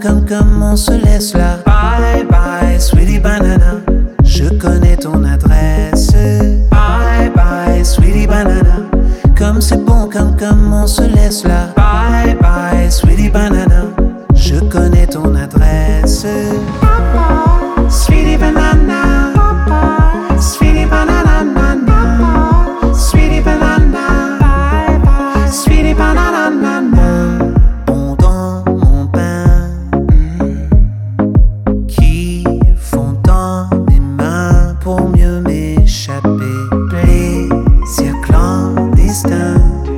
comme on se laisse là. Bye bye, sweetie banana. Je connais ton adresse. Bye bye, sweetie banana. Comme c'est bon, comme on se laisse là. Bye bye, sweetie banana. Je connais ton adresse. Sweetie banana. Sweetie banana. Sweetie banana. Sweetie banana. Bon dans mon pain qui fond dans mes mains pour mieux m'échapper. Plaisir clandestin.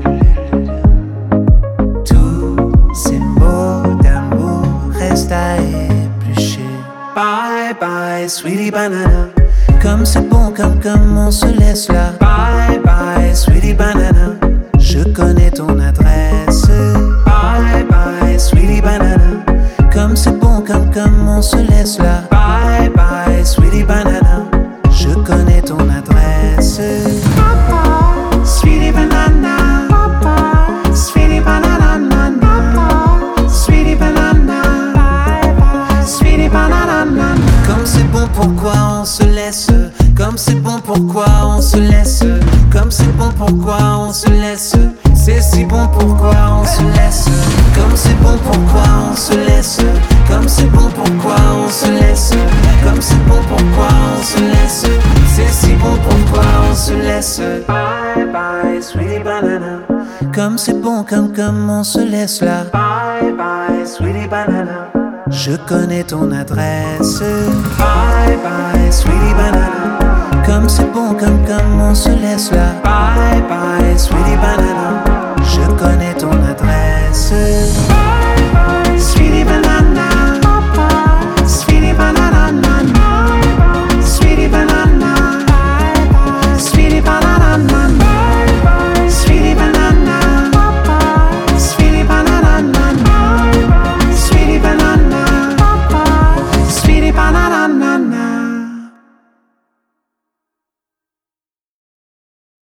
Tous ces mots d'amour restent à éplucher. Bye bye, sweetie banana. Comme c'est bon, comme on se laisse là. Bye bye, sweetie banana. Je connais ton adresse. Bye bye, sweetie banana. Comme c'est bon, comme on se laisse là. Bye bye, sweetie banana. Je connais ton adresse. Sweetie banana. Sweetie banana. Sweetie banana. Sweetie banana. Comme c'est bon, pourquoi on se laisse? Comme c'est bon, pourquoi on se laisse? Comme c'est bon, pourquoi on se laisse? C'est si bon, pourquoi on se laisse? Comme c'est bon, pourquoi on se laisse? Comme c'est bon, pourquoi on se laisse? Comme c'est bon, pourquoi on se laisse? C'est si bon, pourquoi on se laisse? Bye bye, sweetie banana. Comme c'est bon, comme on se laisse là. Bye bye, sweetie banana. Je connais ton adresse. Bye bye, sweetie banana. Comme c'est bon, comme on se laisse là. Bye bye,